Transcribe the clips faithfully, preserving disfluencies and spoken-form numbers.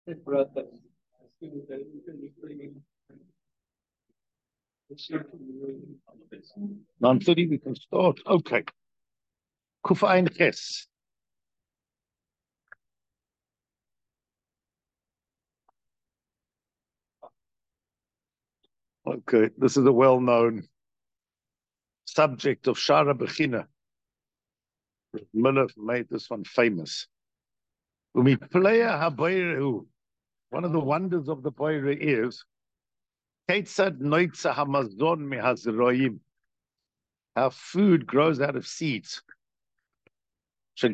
nine thirty, we can start. Okay. Kufain Ches. Okay, this is a well-known subject of Shara Bechina. Miller made this one famous. One of the wonders of the Boire is how food grows out of seeds. From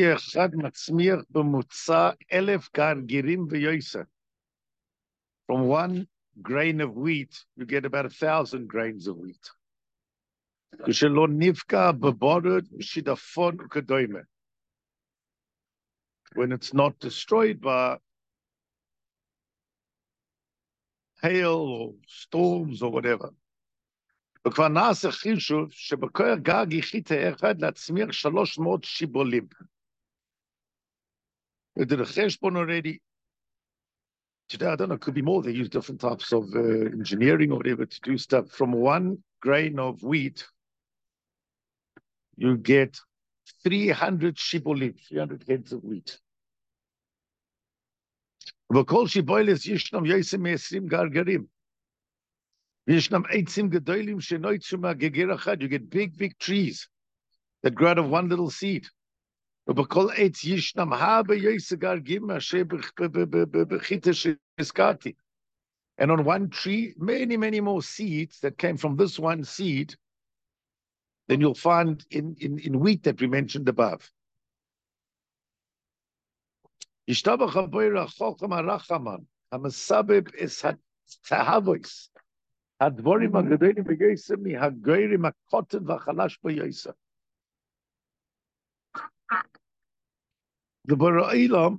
one grain of wheat, you get about a thousand grains of wheat. When it's not destroyed by hail or storms or whatever. וכבר נעשה חישוב שבכל גג יחידה אחד להצמיח שלוש מאות שיבולים. We did a cheshbon already. Today, I don't know, it could be more. They use different types of uh, engineering or whatever to do stuff. From one grain of wheat, you get three hundred shibolim, three hundred heads of wheat. וכל שיבולת ישנם יסם מעשרים גרגרים. וישנם עצים גדולים שנויצו מהגגר אחד. You get big, big trees that grow out of one little seed. ובכל עץ ישנם הרבה יסם גרגים אשר בחיטה שהזכרתי. And on one tree, many, many more seeds that came from this one seed than you'll find in, in, in wheat that we mentioned above. ישתבח הבויר החוכם הרחמן, המסבב es התהוויס, הדבורים הגדולים ביוסם מהגוירים הקוטן והחלש ביוסם. The Borei Olam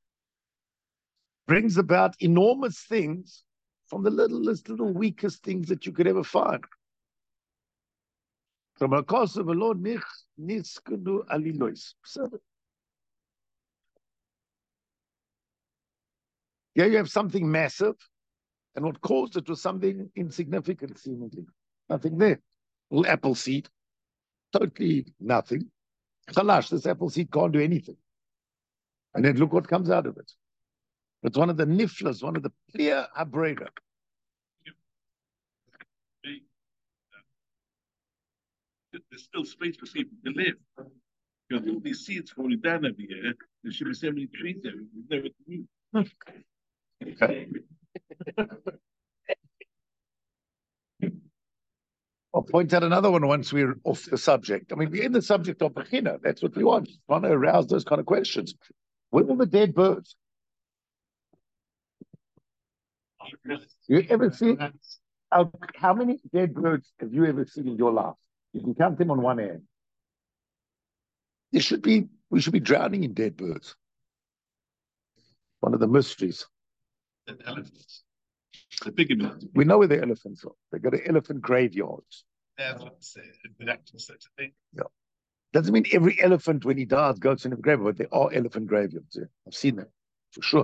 brings about enormous things from the littlest, little weakest things that you could ever find. From a cause of a Lord niskudu alilois. Here you have something massive, and what caused it was something insignificant, seemingly. Nothing there. A little apple seed, totally nothing. Chalash, this apple seed can't do anything. And then look what comes out of it. It's one of the niflas, one of the clear habrega. There's still space for people to live. You know, all these seeds falling down every year. There should be so many trees there. We've never knew. Okay. I'll point out another one once we're off the subject. I mean, we're in the subject of Bechina. That's what we want. We want to arouse those kind of questions. Where are the dead birds? You ever seen how, how many dead birds have you ever seen in your life? You can count them on one hand. There should be, we should be drowning in dead birds. One of the mysteries. The elephants. The big elephants. We know where the elephants are. They go to elephant graveyards. That's what it's actually such a thing. Yeah. Doesn't mean every elephant, when he dies, goes in a graveyard, but there are elephant graveyards there. I've seen them, for sure.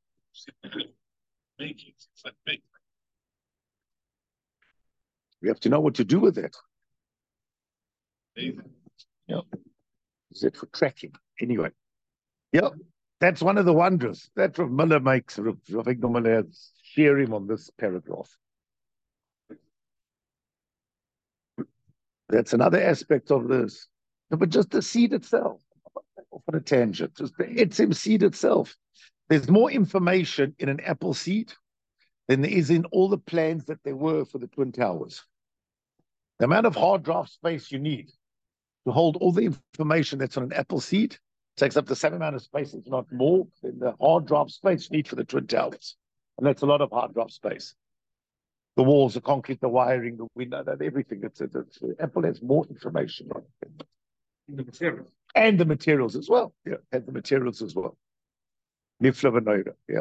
It's like big. We have to know what to do with it. Yeah. Is it for tracking? Anyway. Yeah. That's one of the wonders. That's what Miller makes. I think Miller has share him on this paragraph. That's another aspect of this. No, but just the seed itself. Off on a tangent. Just the etzim seed itself. There's more information in an apple seed than there is in all the plans that there were for the Twin Towers. The amount of hard drive space you need to hold all the information that's on an apple seed takes up the same amount of space, if not more, than the hard drive space you need for the Twin Towers. And that's a lot of hard drive space. The walls, the concrete, the wiring, the window, that everything. It's, it's, it's, Apple has more information on it. The materials. And the materials as well. Yeah, and the materials as well. Nifla v'noida, yeah.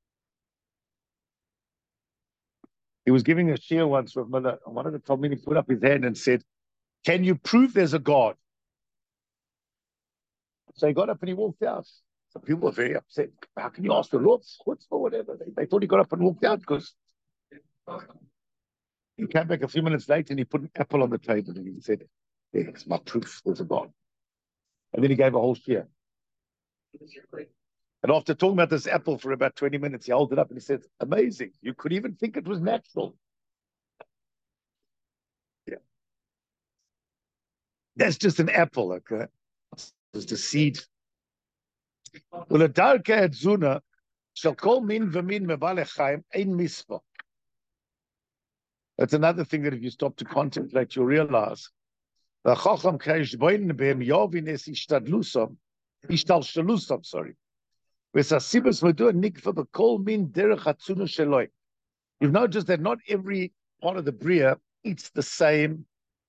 He was giving a shir once with Miller, and one of the Talmidim put up his hand and said, "Can you prove there's a God?" So he got up and he walked out. So people were very upset. How can you ask the Lord chutzpah or whatever? They, they thought he got up and walked out because he came back a few minutes later and he put an apple on the table and he said, "It's my proof there's a God." And then he gave a whole share. And after talking about this apple for about twenty minutes, he held it up and he said, "Amazing. You could even think it was natural." Yeah. That's just an apple, okay? Just a seed. Well, a darka adzuna shall call min v'min mevalechaim ein mispa. That's another thing that if you stop to contemplate, you'll realize. The chacham kreish boin beim yovin es ishtadlusam, ishtalshalusam, sorry. V'sasibas medu nikva b'kol min derech hatzuna sheloi. You've noticed that not every part of the bria eats the same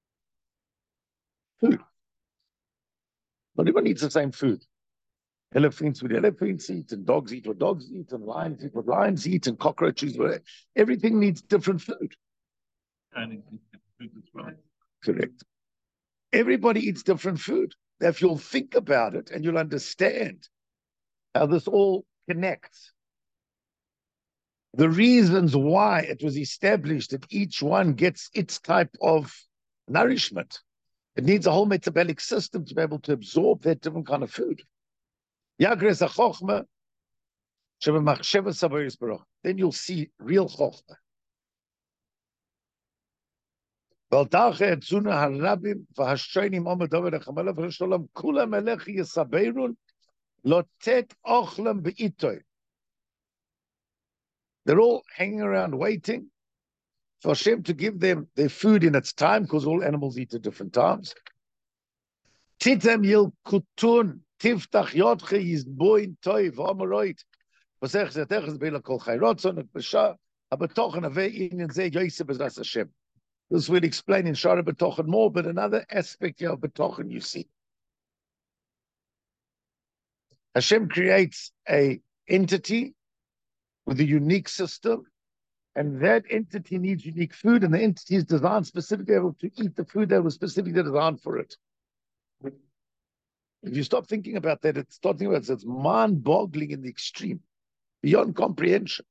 food. Not everyone eats the same food. Elephants with elephants eat, and dogs eat what dogs eat, and lions eat what lions eat, and cockroaches, whatever. Everything needs different food. And food as well. Correct. Everybody eats different food. If you'll think about it and you'll understand how this all connects, the reasons why it was established that each one gets its type of nourishment. It needs a whole metabolic system to be able to absorb that different kind of food. Then you'll see real chokhmah. They're all hanging around waiting for Hashem to give them their food in its time, because all animals eat at different times. Titem yil kutun tiftach yotche yizboin toiv v'amaroit v'sech zetech zbeila kol chayrotzon et b'shah habetochen avei inyan zeh yosef b'zras Hashem. This will explain in Shara B'tochen more, but another aspect here of B'tochen you see. Hashem creates a entity with a unique system, and that entity needs unique food, and the entity is designed specifically able to eat the food that was specifically designed for it. If you stop thinking about that, it's starting about it, it's mind-boggling in the extreme, beyond comprehension.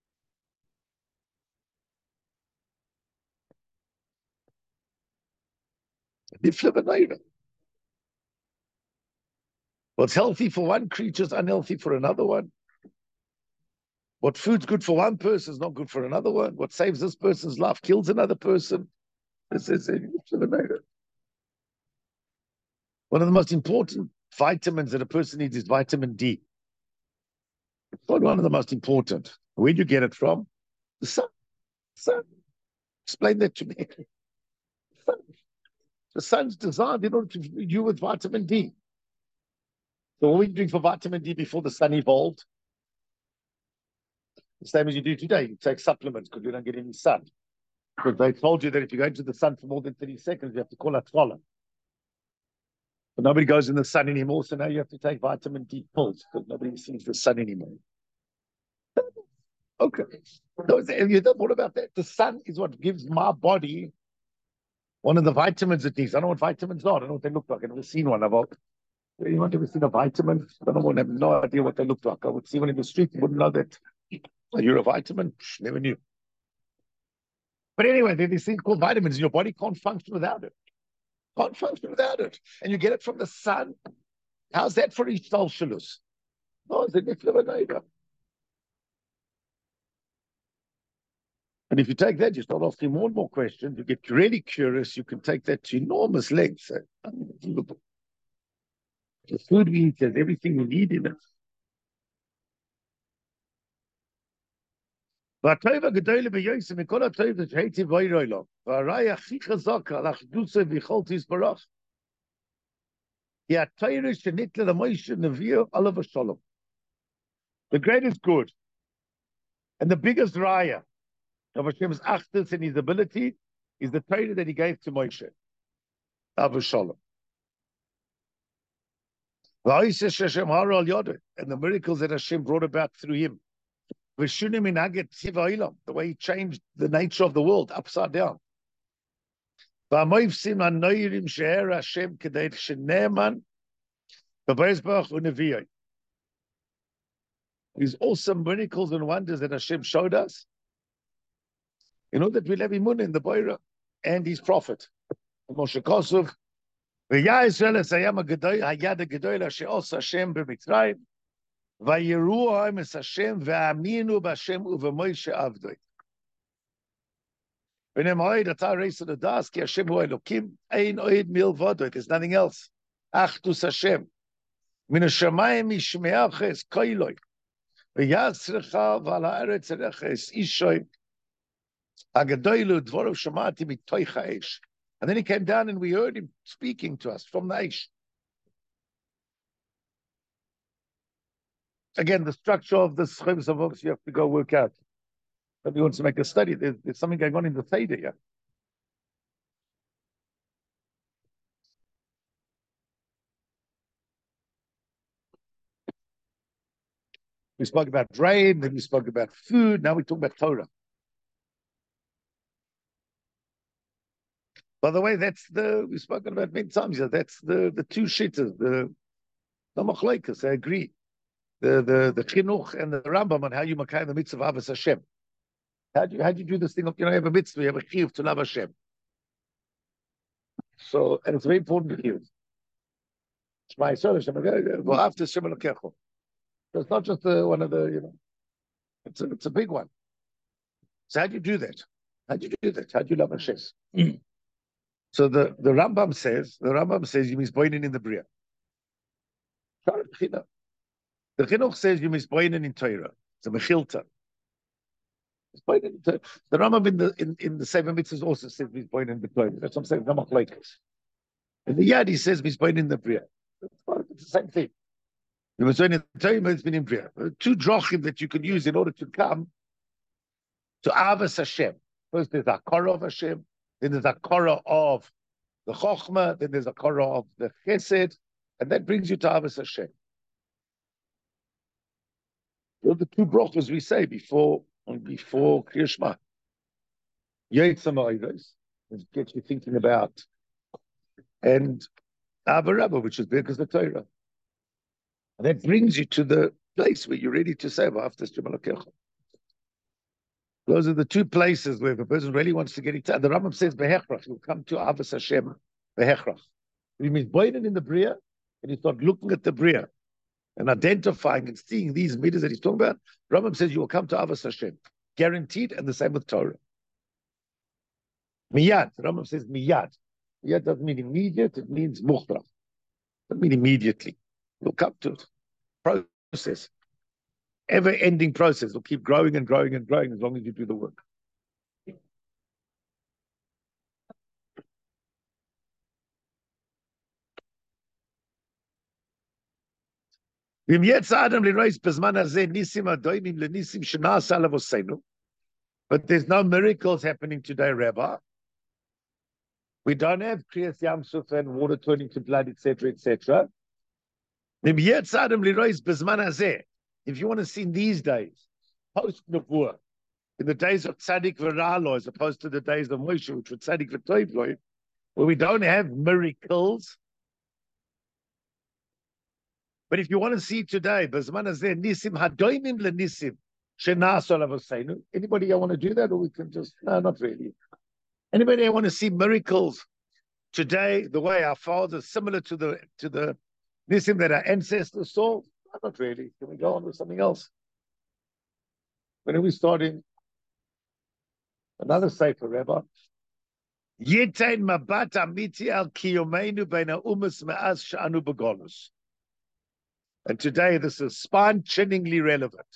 What's healthy for one creature is unhealthy for another one. What food's good for one person is not good for another one. What saves this person's life kills another person. This is a One of the most important vitamins that a person needs is vitamin D. It's not one of the most important. Where do you get it from? The sun. The sun. Explain that to me. The sun. The sun's designed in order to feed you with vitamin D. So what were you doing for vitamin D before the sun evolved? The same as you do today. You take supplements because you don't get any sun. Because they told you that if you go into the sun for more than thirty seconds, you have to call it swallow. But nobody goes in the sun anymore, so now you have to take vitamin D pills because nobody sees the sun anymore. Okay. So you know what about that? The sun is what gives my body one of the vitamins it needs. I don't know what vitamins are. I don't know what they look like. I've never seen one. I've anyone ever seen a vitamin? I don't want to have no idea what they look like. I would see one in the street and wouldn't know that. You're a vitamin? Psh, never knew. But anyway, there's these things called vitamins. Your body can't function without it. Can't function without it. And you get it from the sun. How's that for ishtalshalus? Oh, it's a nifla neighbor. And if you take that, you start asking more and more questions. You get really curious. You can take that to enormous lengths. Unbelievable. The food we eat has everything we need in it. והטוב הגדול ביוסף מכל הטוב שהייתי ואירוי לו, והראי הכי חזק על אחדותו ויכולתו יתברך, היא התורה שניתנה למשה נביא עליו השלום. The greatest good and the biggest raya of Hashem's achdus and his ability is the Torah that he gave to Moshe. Alav Shalom. And the miracles that Hashem brought about through him. The way he changed the nature of the world upside down. these awesome miracles and wonders that Hashem showed us, in order that we'll have imun in the Boira and his prophet. Moshe Kosov, V'ya Yisrael es hayam ha'gedoy, hayad ha'gedoy she'os Hashem b'Mitzrayim, v'yiru ha'im es Hashem, v'aminu b'Hashem u'v'Moshe avdoi. V'nem ha'id atah reis l'das, ki Hashem hu Elokim, ein oid milvodo, there's nothing else. Achdus Hashem. Min ha'shamayim yishmeach es koiloi, v'yatzrecha v'al ha'eretz erecha es ishoy, ha'gedoylu dvorav shamati mitoich ha'esh. And then he came down and we heard him speaking to us from the Aish. Again, the structure of the Schemes of Ox, you have to go work out. If you want to make a study, there's, there's something going on in the Seder here. We spoke about rain, then we spoke about food, now we talk about Torah. By the way, that's the, we've spoken about many times here, that's the, the two shittas, the, the machlokes, I agree. The, the, the chinuch and the Rambam on how you makay the mitzvah of Avos Hashem. How do you, how do you do this thing of, you know, you have a mitzvah, you have a chiyuv to love Hashem. So, and it's very important to you. Shema Yisrael Hashem, v'ahavta Hashem Elokecho. So it's not just uh, one of the, you know, it's a, it's a big one. So how do you do that? How do you do that? How do you love Hashem? Mm. So the, the Rambam says, the Rambam says you misboinen in the Bria. The Chinuch says you misboinen in Torah. It's a Mechilta. The Rambam in the in, in the Seven Mitzvahs also says misboinen in the Torah. That's what I'm saying. Ramach Laikas. In the Yad he says misboinen in the Bria. It's the same thing. You misboinen in the Torah, it's been in Bria. Two drochim that you can use in order to come to Avos Hashem. First there's Hakara of Hashem. Then there's a korah of the Chochmah, then there's a korah of the Chesed, and that brings you to Avos Hashem. Those are the two brachos we say before before Kriya Shema. Yetzam Oidos, it gets you thinking about, and Ava Rabba, which is because the Torah. And that brings you to the place where you're ready to say, after Shemalakecha. Those are the two places where if a person really wants to get it. The Rambam says, "Behechrach," you'll come to Avos Hashem. Behechrach. It means boiling in the Bria, and you start looking at the Bria and identifying and seeing these meters that he's talking about. Rambam says you will come to Avos Hashem, guaranteed, and the same with Torah. Miyad. The Rambam says miyad. Miyad doesn't mean immediate; it means muchra. It doesn't mean immediately. You'll come to it. Process. Ever-ending process. It'll keep growing and growing and growing as long as you do the work. But there's no miracles happening today, Rabbi. We don't have Kriyas Yamsuf and water turning to blood, et cetera, et cetera. If you want to see in these days, post Nevuah, in the days of Tzaddik V'Ra'lo, as opposed to the days of Moshe, which were Tzaddik V'Toivloi, where we don't have miracles. But if you want to see today, Bezman Hazeh, Nisim Hadoimim LeNisim, Shenas Olavoseinu. Anybody want to do that, or we can just, no, not really. Anybody want to see miracles today, the way our fathers, similar to the to the Nisim that our ancestors saw? Not really. Can we go on with something else? When are we starting? Another sefer, Rabbi. Yitain mabat amiti al kiyomeinu beina umas me'az sha'anu b'golus. And today this is spine-chinningly relevant.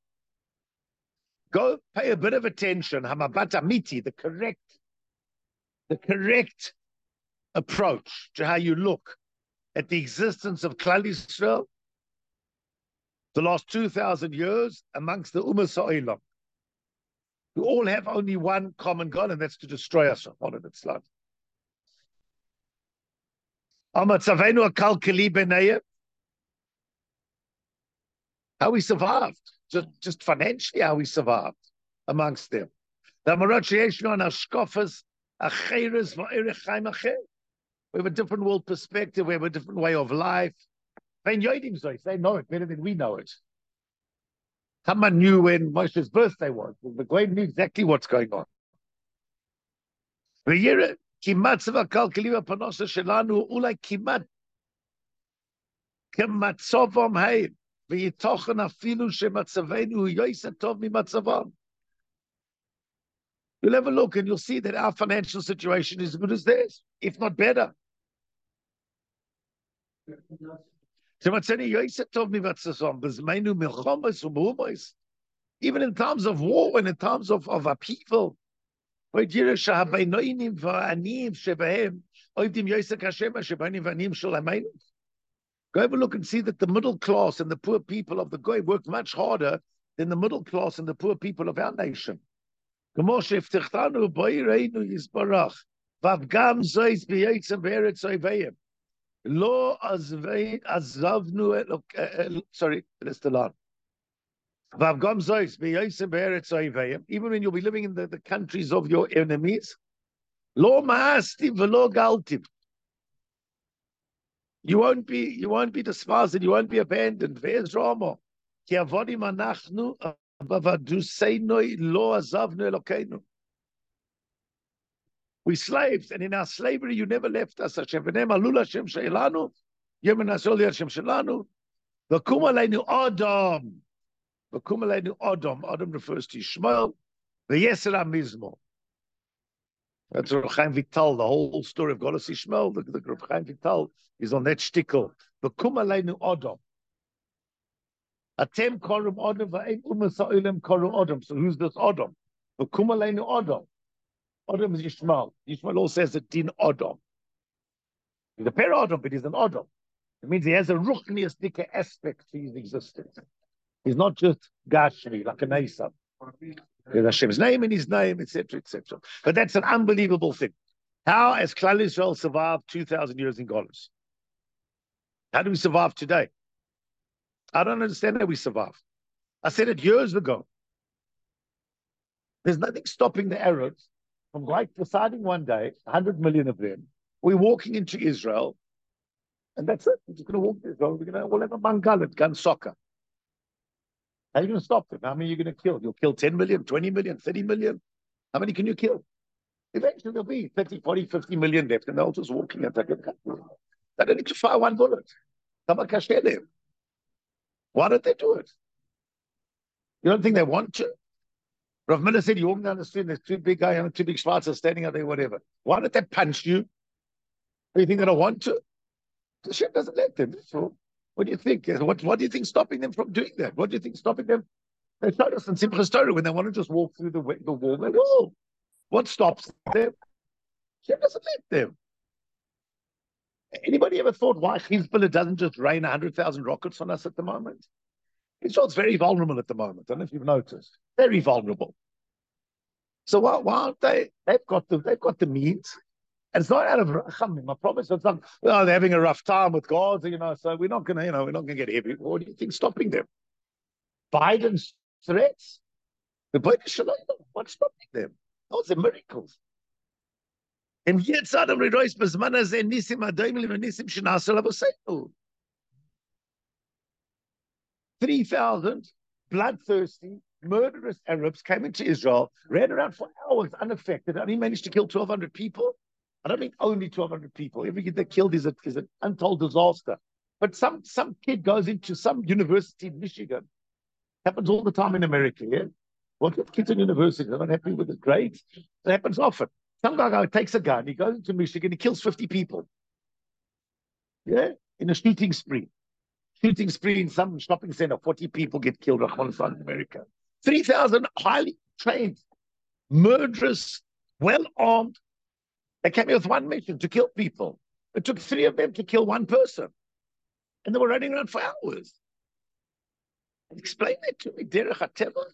Go pay a bit of attention. Hamabat amiti, the correct, the correct approach to how you look at the existence of Klal Yisrael the last two thousand years amongst the Ummah Ha'olam, who all have only one common goal, and that's to destroy us on it. It's like how we survived, just, just financially how we survived amongst them. We have a different world perspective, we have a different way of life. They know it better than we know it. Someone knew when Moshe's birthday was. The Goyim knew exactly what's going on. כמעט צבא כלכלי בפרנסה שלנו, אולי כמעט כמצבם הם, ויתוכן אפילו שמצבנו הוא יותר טוב ממצבם. You'll have a look and you'll see that our financial situation is as good as theirs, if not better. Even in times of war and in times of, of upheaval, go have a look and see that the middle class and the poor people of the Goy worked much harder than the middle class and the poor people of our nation. Lo azavnu, sorry, that's the line. Even when you'll be living in the, the countries of your enemies, lo ma'astiv velo galtiv. You won't be, you won't be despised and you won't be abandoned. Ve'ez ramo. Ki avodim anachnu, avaduseinoi lo azavnu elokeinu. We slaves, and in our slavery, you never left us. Hashem v'nem alul Hashem she'elanu, yemen asol Hashem she'elanu, v'kum aleinu Adam. V'kum aleinu Adam. Adam refers to Ishmael. V'yeser HaMizmo. That's Reb Chaim Vital, the whole story of Golos Ishmael. The, the Reb Chaim Vital is on that shtickle. V'kum aleinu Adam. Atem korum Adam v'ein umas ha'olam korum Adam. So who's this Adam? V'kum aleinu Adam. Adam is Ishmael. Ishmael also has a din Adam. He's a pair Adam, but he's an Adam. It means he has a ruchniistic aspect to his existence. He's not just Gashmi, like an Esau. There's Hashem's name in his name, et cetera, et cetera. But that's an unbelievable thing. How has Klal Yisrael survived two thousand years in Golus? How do we survive today? I don't understand how we survive. I said it years ago. There's nothing stopping the Arabs from like deciding one day, one hundred million of them, we're walking into Israel, and that's it. We're just going to walk to Israel. We're going to, we'll have a mangalit, gun soccer. How are you going to stop them? How many are you going to kill? You'll kill ten million, twenty million, thirty million. How many can you kill? Eventually there'll be thirty, forty, fifty million left, and they're all just walking and taking the country. They don't need to fire one bullet. Why don't they do it? You don't think they want to? Rav Miller said, you walk down the street and there's two big guys and two big schwarzes standing out there, whatever. Why don't they punch you? Do you think they don't want to? The Hashem doesn't let them. So what do you think? What, what do you think stopping them from doing that? What do you think stopping them? They showed us in Simchas Torah when they want to just walk through the, the wall, they will. What stops them? Hashem doesn't let them. Anybody ever thought why Hezbollah doesn't just rain one hundred thousand rockets on us at the moment? Israel's very vulnerable at the moment. I don't know if you've noticed. Very vulnerable. So why, why aren't they? They've got the they've got the means, and it's not out of rachamim. I promise. It's not. Oh, they're having a rough time with God, you know. So we're not going to, you know, we're not going to get heavy. What do you think stopping them? Biden's threats. The Biden Shalom. What's stopping them? Those are miracles. And yet, Adam rejoiced b'zman hazeh nisim adayim v'nisim shenaseh l'avoseinu. Three thousand bloodthirsty, murderous Arabs came into Israel, ran around for hours unaffected, only managed to kill twelve hundred people. I don't mean only twelve hundred people. Every kid they killed is, a, is an untold disaster. But some, some kid goes into some university in Michigan. Happens all the time in America, yeah? What well, kids in university are not happy with the grades? It happens often. Some guy takes a gun, he goes into Michigan, he kills fifty people. Yeah? In a shooting spree. Shooting spree in some shopping center, forty people get killed in America. three thousand highly trained, murderous, well-armed. They came here with one mission, to kill people. It took three of them to kill one person. And they were running around for hours. Explain that to me, Derech HaTeva.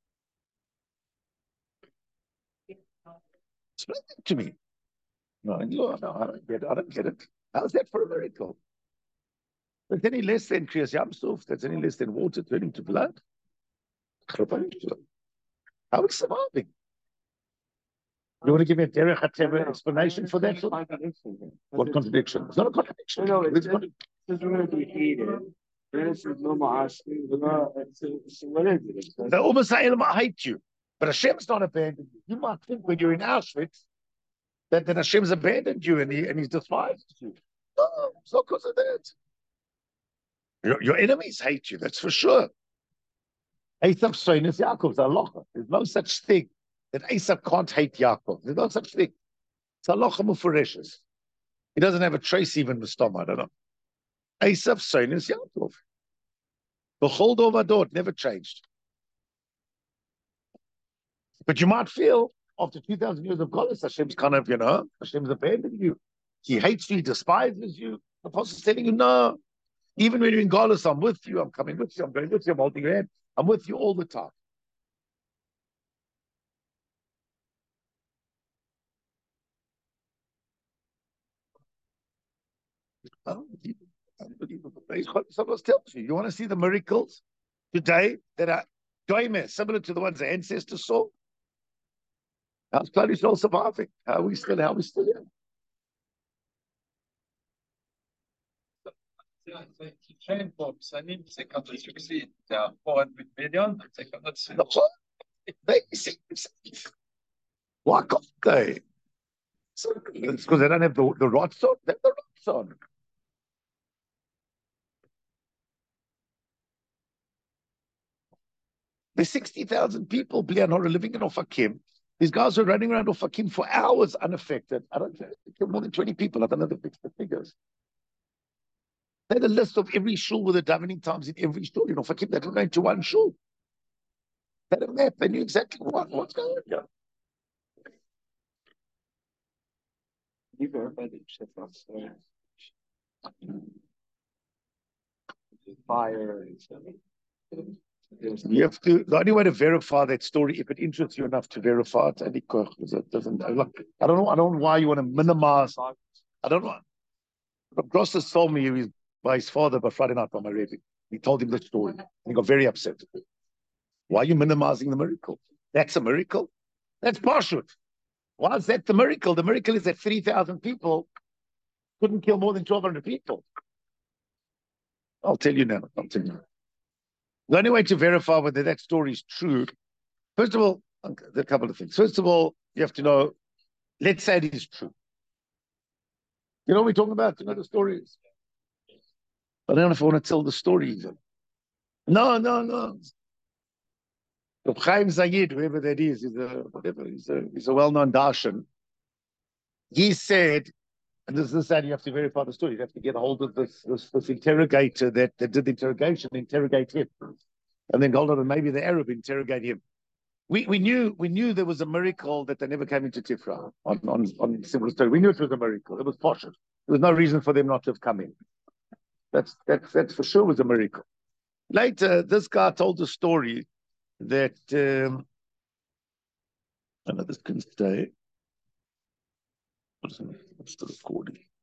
Explain that to me. No, no, no, I don't get it. I don't get it. How's that for a miracle? That's any less than Kriyas Yamsuf, that's any less than water turning to blood. How are we surviving? You want to give me a Derech HaTeva explanation for that? What contradiction? It's not a contradiction. No, no, it's, it's, it's going to be hated. The Umm Sa'il might hate you, but Hashem's not abandoned you. You might think when you're in Auschwitz that, that Hashem's abandoned you and, he, and he's despised you. No, it's not because of that. Your, your enemies hate you, that's for sure. Esav Soinus Yaakov's halacha. There's no such thing that Esav can't hate Yaakov. There's no such thing. It's halacha mufareshes. He doesn't have a trace even with Stoma, I don't know. Esav Soinus Yaakov. The whole Dovadot never changed. But you might feel after two thousand years of Golis, Hashem's kind of, you know, Hashem's abandoned you. He hates you, he despises you. The Apostle is telling you, no. Even when you're in Golis, I'm with you, I'm coming with you, I'm going with you, I'm holding your hand. I'm with you all the time. Unbelievable. Unbelievable. Someone tells you, you want to see the miracles today that are doime, similar to the ones the ancestors saw? How's Klal Yisrael surviving? How are we still, how are we still here? Why can't they? It's because they don't have the, the rots on. They have the rots on. There's sixty thousand people, Blian Hora, living in Ofakim. These guys are running around Ofakim for hours unaffected. I don't think more than twenty people. I don't know the figures. They had a list of every shul with the davening times in every shul. You know, Ofakim, they didn't go into one shul. They had a map. They knew exactly what, what's going on here. You verified the fire and stuff. You have to. The only way to verify that story, if it interests you enough to verify it, it doesn't. Look, I don't know. I don't know why you want to minimize. I don't know. Gross has told me he was by his father by Friday night by my Rebbe. He told him the story, and he got very upset. Why are you minimizing the miracle? That's a miracle. That's Pashut. Why is that the miracle? The miracle is that three thousand people couldn't kill more than twelve hundred people. I'll tell you now. I'll tell you. The only way to verify whether that story is true, first of all, there are a couple of things. First of all, you have to know, let's say it is true. You know what we're talking about? You know the stories. I don't know if I want to tell the story even. No, no, no. Chaim Zayid, whoever that is, is a, whatever, he's a, he's a well-known darshan. He said, and this is how you have to verify the story. You have to get a hold of this, this, this interrogator that, that did the interrogation, interrogate him. And then Goldman and maybe the Arab interrogate him. We we knew we knew there was a miracle that they never came into Tifra on, on, on similar story. We knew it was a miracle. It was posh. There was no reason for them not to have come in. That's that's that for sure was a miracle. Later, this guy told a story that um, I know this can stay. What's the recording?